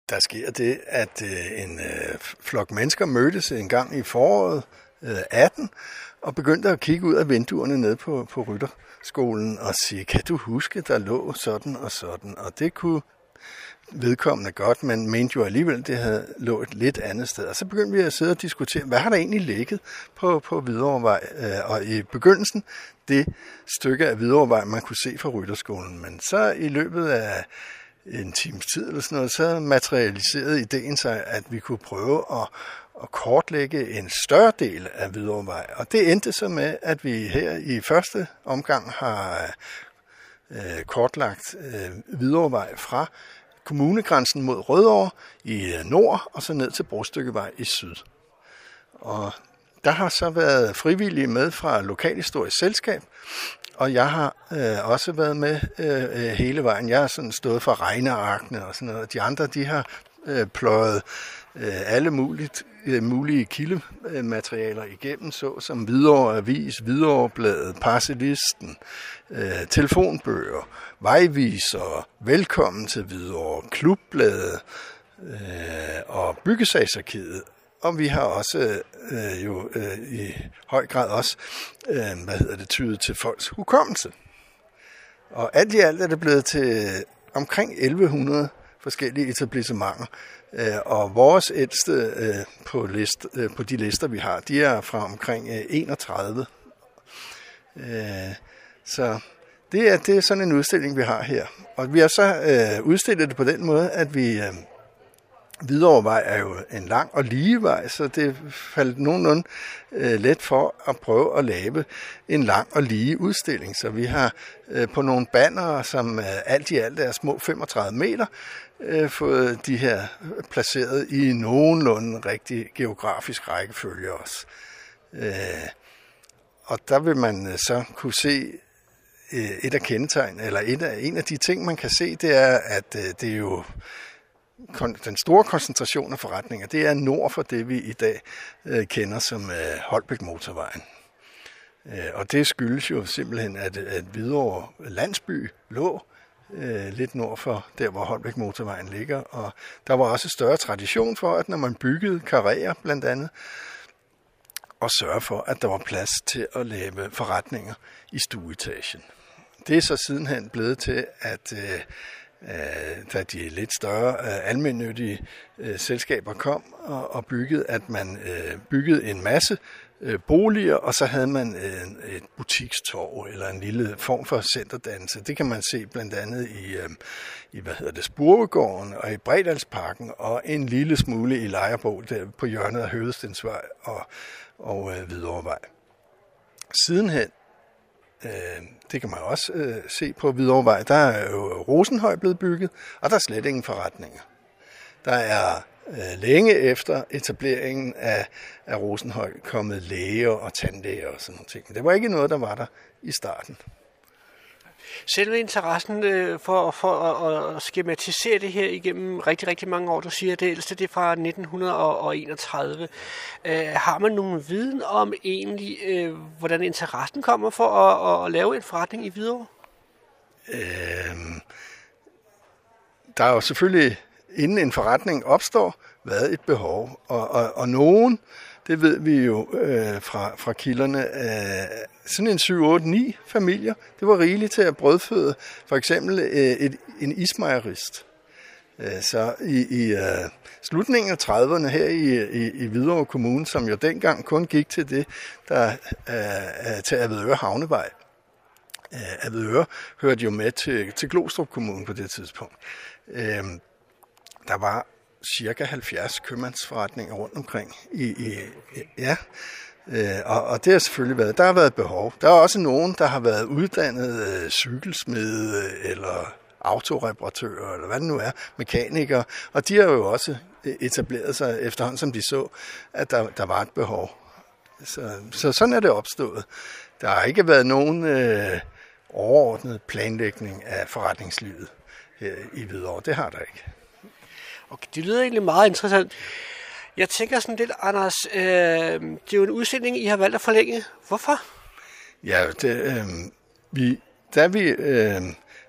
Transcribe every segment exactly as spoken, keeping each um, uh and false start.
Der sker det, at øh, en øh, flok mennesker mødtes en gang i foråret øh, atten og begyndte at kigge ud af vinduerne ned på, på rytterskolen og sige, kan du huske, der lå sådan og sådan? Og det kunne vedkommende godt, men mente jo alligevel, det havde lå et lidt andet sted. Og så begyndte vi at sidde og diskutere, hvad har der egentlig ligget på, på Hvidovrevej? Øh, og i begyndelsen, det stykke af Hvidovrevej, man kunne se fra rytterskolen. Men så i løbet af en times tid eller sådan noget, så materialiserede ideen sig, at vi kunne prøve at, at kortlægge en større del af Hvidovrevej. Og det endte så med, at vi her i første omgang har øh, kortlagt øh, Hvidovrevej fra kommunegrænsen mod Rødovre i nord, og så ned til Brostykkevej i syd. Og der har så været frivillige med fra Lokalhistorisk Selskab, og jeg har øh, også været med øh, hele vejen. Jeg har sådan stået for regnearkene og sådan noget. De andre, de har øh, pløjet øh, alle muligt, øh, mulige kildematerialer igennem, så som Hvidovre Avis, Hvidovrebladet, Parcelisten, øh, telefonbøger, vejviser, velkommen til Hvidovre, klubbladet øh, og byggesagsarkivet. Og vi har også øh, jo øh, i høj grad også øh, hvad hedder det, tydet til folks hukommelse. Og alt i alt er det blevet til omkring elleve hundrede forskellige etablissementer. Øh, og vores ældste øh, på, list, øh, på de lister, vi har, de er fra omkring øh, enogtredive. Øh, så det er, det er sådan en udstilling, vi har her. Og vi har så øh, udstillet det på den måde, at vi... Øh, Hvidovrevej er jo en lang og lige vej, så det faldt nogenlunde øh, let for at prøve at lave en lang og lige udstilling. Så vi har øh, på nogle bannere, som øh, alt i alt er små femogtredive meter, øh, fået de her placeret i nogenlunde rigtig geografisk rækkefølge også. Øh, og der vil man øh, så kunne se øh, et af kendetegn, eller et af, en af de ting, man kan se, det er, at øh, det er jo den store koncentration af forretninger, det er nord for det, vi i dag øh, kender som øh, Holbæk-motorvejen. Øh, og det skyldes jo simpelthen, at, at Hvidovre landsby lå øh, lidt nord for der, hvor Holbæk-motorvejen ligger. Og der var også større tradition for, at når man byggede karrierer blandt andet, og sørge for, at der var plads til at lave forretninger i stueetagen. Det er så sidenhen blevet til, at øh, da de lidt større almennyttige selskaber kom og byggede, at man byggede en masse boliger, og så havde man et butikstorv eller en lille form for centerdannelse. Det kan man se blandt andet i, i hvad hedder det, Spurvegården og i Bredalsparken og en lille smule i Lejerbo der på hjørnet af Høvestensvej og, og Hvidovrevej. Sidenhen, det kan man også øh, se på Hvidovrevej. Der er jo Rosenhøj blevet bygget, og der er slet ingen forretninger. Der er øh, længe efter etableringen af, af Rosenhøj kommet læger og tandlæger og sådan nogle ting. Men det var ikke noget, der var der i starten. Selve interessen øh, for, for at, at skematisere det her igennem rigtig, rigtig mange år, du siger, at det ældste det er fra nitten enogtredive. Øh, har man nogen viden om egentlig, øh, hvordan interessen kommer for at, at, at lave en forretning i Hvidovre? Øh, der er jo selvfølgelig, inden en forretning opstår, været et behov. Og, og, og nogen, det ved vi jo øh, fra, fra kilderne, øh, sådan en syv otte ni familier, det var rigeligt til at brødføde for eksempel øh, et, en ismejerist. Øh, så i, i øh, slutningen af trediverne her i, i, i Hvidovre Kommune, som jo dengang kun gik til det, der øh, til Avedøre Havnevej. Øh, Avedøre hørte jo med til, til Glostrup Kommune på det tidspunkt. Øh, der var cirka halvfjerds købmandsforretninger rundt omkring. I, i, ja, øh, og, og det har selvfølgelig været, der har været behov. Der er også nogen, der har været uddannet øh, cykelsmede eller autoreparatører, eller hvad det nu er, mekanikere, og de har jo også etableret sig efterhånden, som de så, at der, der var et behov. Så, så sådan er det opstået. Der har ikke været nogen øh, overordnet planlægning af forretningslivet her i Hvidovre. Det har der ikke. Okay, det lyder egentlig meget interessant. Jeg tænker sådan lidt, Anders, øh, det er jo en udstilling, I har valgt at forlænge. Hvorfor? Ja, det, øh, vi, da vi øh,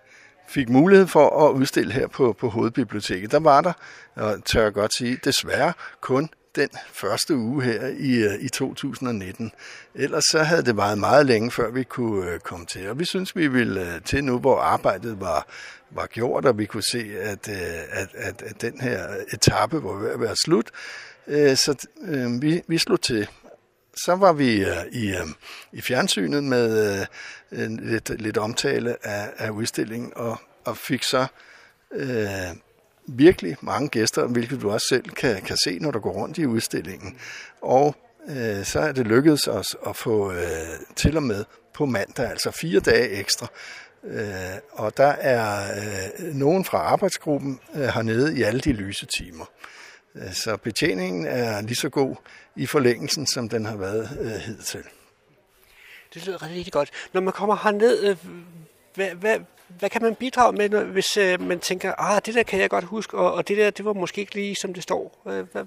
fik mulighed for at udstille her på, på Hovedbiblioteket, der var der, og tør jeg godt sige, desværre kun den første uge her i, i to tusind nitten. Ellers så havde det været meget længe, før vi kunne komme til. Og vi synes, vi ville til nu, hvor arbejdet var, var gjort, og vi kunne se, at, at, at, at den her etape var ved at være slut. Så øh, vi, vi slog til. Så var vi øh, i, øh, i fjernsynet med øh, lidt, lidt omtale af, af udstillingen, og, og fik så øh, virkelig mange gæster, hvilket du også selv kan, kan se, når du går rundt i udstillingen. Og øh, så er det lykkedes os at få øh, til og med på mandag, altså fire dage ekstra. Øh, og der er øh, nogen fra arbejdsgruppen øh, hernede i alle de lyse timer. Så betjeningen er lige så god i forlængelsen, som den har været øh, hidtil. Det lyder rigtig, rigtig godt. Når man kommer herned, øh, hvad, hvad, hvad kan man bidrage med, når, hvis øh, man tænker, ah, det der kan jeg godt huske, og, og det der, det var måske ikke lige, som det står? Øh, hvad?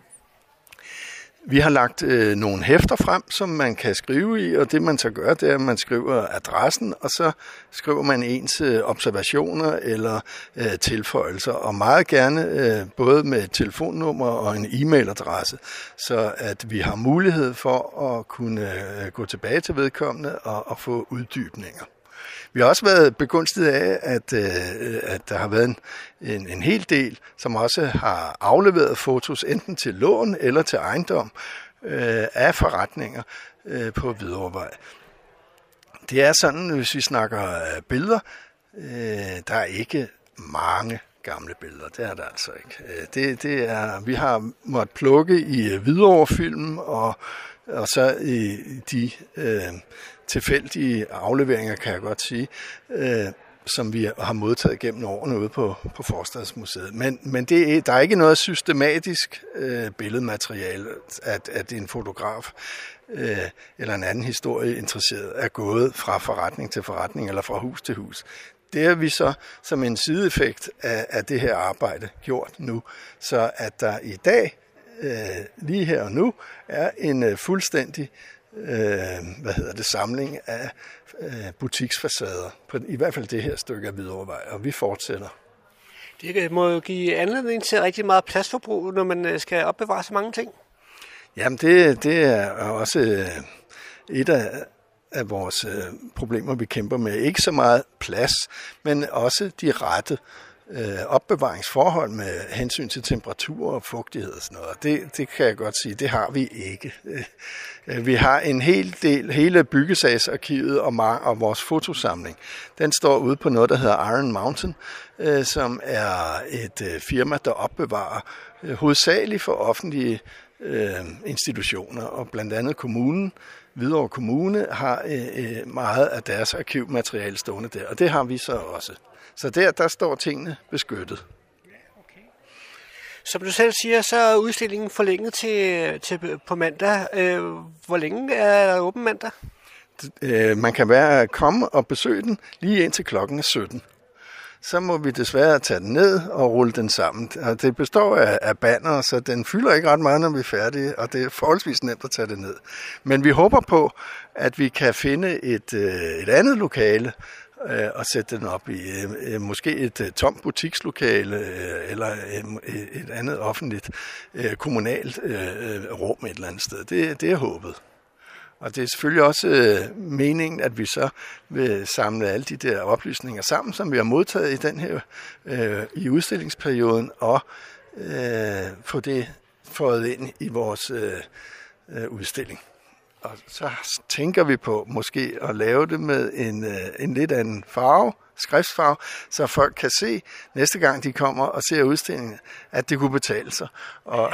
Vi har lagt øh, nogle hæfter frem, som man kan skrive i, og det man så gør, det er, at man skriver adressen, og så skriver man ens øh, observationer eller øh, tilføjelser, og meget gerne øh, både med et telefonnummer og en e-mailadresse, så at vi har mulighed for at kunne øh, gå tilbage til vedkommende og, og få uddybninger. Vi har også været begunstiget af, at, øh, at der har været en, en, en hel del, som også har afleveret fotos enten til lån eller til ejendom øh, af forretninger øh, på Hvidovrevej. Det er sådan, hvis vi snakker øh, billeder, øh, der er ikke mange gamle billeder. Det er der altså ikke. Det, det er, vi har måttet plukke i Hvidovre-film og, og så i de øh, tilfældige afleveringer, kan jeg godt sige, øh, som vi har modtaget gennem årene ude på, på Forstadsmuseet. Men, men det er, der er ikke noget systematisk øh, billedmateriale, at, at en fotograf øh, eller en anden historie interesseret er gået fra forretning til forretning eller fra hus til hus. Det har vi så som en sideeffekt af, af det her arbejde gjort nu, så at der i dag, øh, lige her og nu, er en øh, fuldstændig øh, hvad hedder det, samling af øh, butiksfacader, på i hvert fald det her stykke af Hvidovrevej, og vi fortsætter. Det må jo give anledning til rigtig meget pladsforbrug, når man skal opbevare så mange ting. Jamen det, det er også øh, et af af vores øh, problemer, vi kæmper med. Ikke så meget plads, men også de rette øh, opbevaringsforhold med hensyn til temperatur og fugtighed og sådan noget. Det, det kan jeg godt sige, det har vi ikke. Øh, vi har en hel del, hele byggesagsarkivet og, mar- og vores fotosamling. Den står ude på noget, der hedder Iron Mountain, øh, som er et øh, firma, der opbevarer øh, hovedsageligt for offentlige øh, institutioner, og blandt andet kommunen. Hvidovre Kommune har øh, meget af deres arkivmateriale stående der, og det har vi så også. Så der, der står tingene beskyttet. Okay. Som du selv siger, så er udstillingen forlænget til, til på mandag. Øh, hvor længe er der åben mandag? Øh, man kan være komme og besøge den lige indtil klokken er sytten. Så må vi desværre tage den ned og rulle den sammen. Og det består af, af banner, så den fylder ikke ret meget, når vi er færdige, og det er forholdsvis nemt at tage det ned. Men vi håber på, at vi kan finde et, et andet lokale øh, og sætte den op i øh, måske et øh, tomt butikslokale øh, eller et, et andet offentligt øh, kommunalt øh, rum et eller andet sted. Det, det er håbet. Og det er selvfølgelig også øh, meningen, at vi så vil samle alle de der oplysninger sammen, som vi har modtaget i den her øh, i udstillingsperioden, og øh, få det fået ind i vores øh, øh, udstilling. Og så tænker vi på måske at lave det med en, øh, en lidt anden farve, skriftfarve, så folk kan se næste gang de kommer og ser udstillingen, at det kunne betale sig og,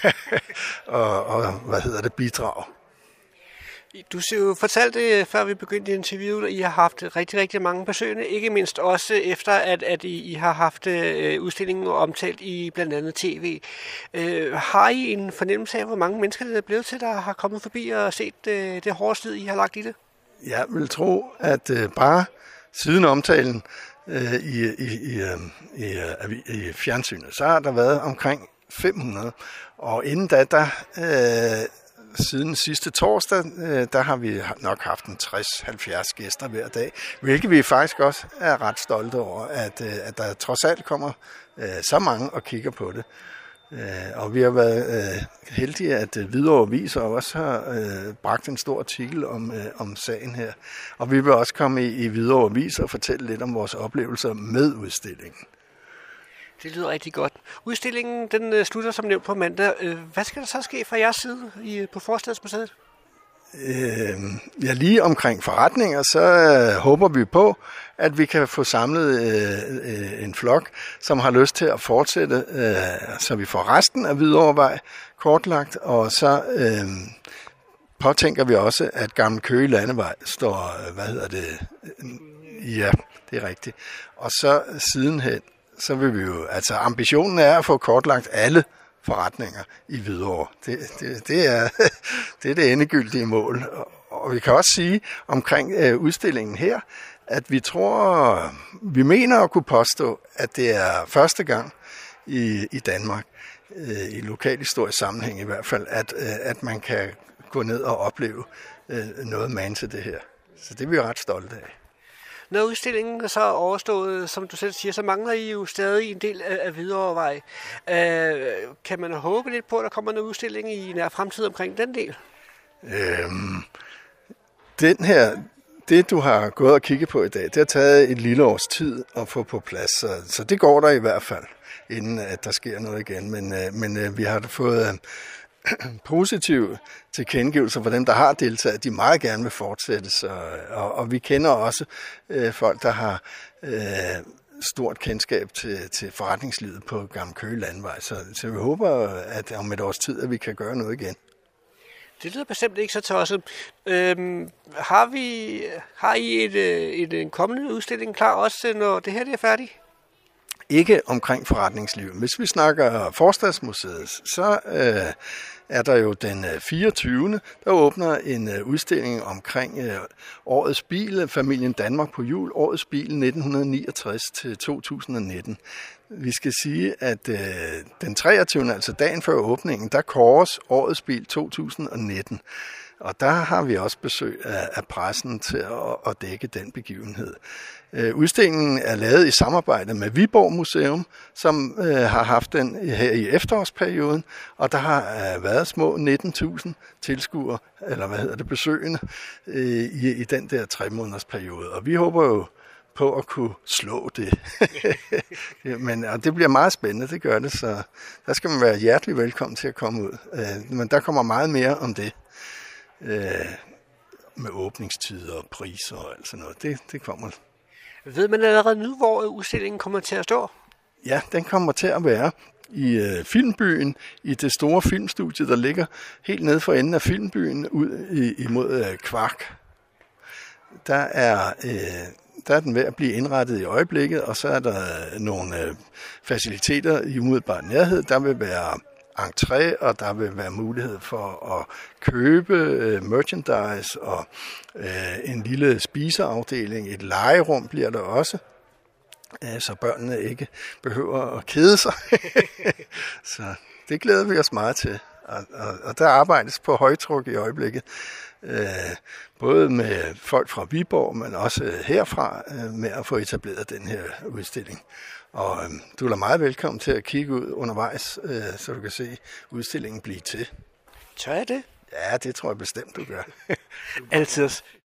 og, og hvad hedder det, bidrage. Du fortalte, før vi begyndte interviewet, at I har haft rigtig, rigtig mange besøgende, ikke mindst også efter, at, at I, I har haft øh, udstillingen omtalt i blandt andet tv. Øh, har I en fornemmelse af, hvor mange mennesker det er blevet til, der har kommet forbi og set øh, det hårde slid, I har lagt i det? Jeg vil tro, at øh, bare siden omtalen øh, i, i, i, i, i, i fjernsynet, så har der været omkring fem hundrede. Og inden da, der... Øh, siden sidste torsdag, øh, der har vi nok haft en tres til halvfjerds gæster hver dag, hvilket vi faktisk også er ret stolte over, at, øh, at der trods alt kommer øh, så mange og kigger på det. Øh, og vi har været øh, heldige, at øh, Hvidovre Avis også har øh, bragt en stor artikel om, øh, om sagen her. Og vi vil også komme i, i Hvidovre Avis og fortælle lidt om vores oplevelser med udstillingen. Det lyder rigtig godt. Udstillingen den øh, slutter som nævnt på mandag. Øh, hvad skal der så ske fra jeres side i, på Forstadsmuseet? Øh, ja, lige omkring forretninger, så øh, håber vi på, at vi kan få samlet øh, øh, en flok, som har lyst til at fortsætte, øh, så vi får resten af Hvidovrevej kortlagt, og så øh, påtænker vi også, at Gammel Køge Landevej står, hvad hedder det, ja, det er rigtigt. Og så sidenhen, så vil vi jo, altså ambitionen er at få kortlagt alle forretninger i Hvidovre. Det, det, det, er, det er det endegyldige mål. Og vi kan også sige omkring øh, udstillingen her, at vi tror, vi mener at kunne påstå, at det er første gang i, i Danmark, øh, i lokalhistorisk sammenhæng i hvert fald, at, øh, at man kan gå ned og opleve øh, noget man til det her. Så det er vi ret stolte af. Når udstillingen så er overstået, som du selv siger, så mangler I jo stadig en del af, af Hvidovrevej. Øh, kan man håbe lidt på, at der kommer en udstilling i nær fremtid omkring den del? Øhm, den her, det du har gået og kigget på i dag, det har taget et lille års tid at få på plads, så, så det går der i hvert fald, inden at der sker noget igen. Men, øh, men øh, vi har fået øh, positive tilkendegivelser for dem, der har deltaget, de meget gerne vil fortsætte. Så, og, og vi kender også øh, folk, der har øh, stort kendskab til, til forretningslivet på Gammel Køge Landevej. Så, så vi håber, at om et års tid, at vi kan gøre noget igen. Det lyder bestemt ikke så tosset. Øhm, har, vi, har I et, et, en kommende udstilling klar også, når det her det er færdigt? Ikke omkring forretningsliv. Hvis vi snakker Forstadsmuseet, så øh, er der jo den fireogtyvende der åbner en øh, udstilling omkring øh, årets bil, familien Danmark på hjul, årets bil nitten niogtres til to tusind nitten. Vi skal sige, at øh, den treogtyvende altså dagen før åbningen, der kåres årets bil to tusind nitten. Og der har vi også besøg af, af pressen til at, at dække den begivenhed. Øh, udstillingen er lavet i samarbejde med Viborg Museum, som øh, har haft den her i efterårsperioden, og der har øh, været små nitten tusind tilskuere, eller hvad hedder det, besøgende, øh, i, i den der tre måneders periode. Og vi håber jo på at kunne slå det. Men og det bliver meget spændende, det gør det, så der skal man være hjertelig velkommen til at komme ud. Øh, men der kommer meget mere om det. Øh, med åbningstider og priser og alt sådan noget. Det, det kommer. Ved man allerede nu, hvor udstillingen kommer til at stå? Ja, den kommer til at være i øh, Filmbyen, i det store filmstudie, der ligger helt nede for enden af Filmbyen, ud i, imod øh, Kvark. Der er, øh, der er den ved at blive indrettet i øjeblikket, og så er der øh, nogle øh, faciliteter i umiddelbar nærhed. Der vil være entré, og der vil være mulighed for at købe øh, merchandise og øh, en lille spiseafdeling. Et legerum bliver der også, øh, så børnene ikke behøver at kede sig. Så det glæder vi os meget til. Og, og, og der arbejdes på højtryk i øjeblikket, øh, både med folk fra Viborg, men også herfra, øh, med at få etableret den her udstilling. Og øh, du er meget velkommen til at kigge ud undervejs, øh, så du kan se udstillingen blive til. Tør jeg det? Ja, det tror jeg bestemt, du gør. Altid.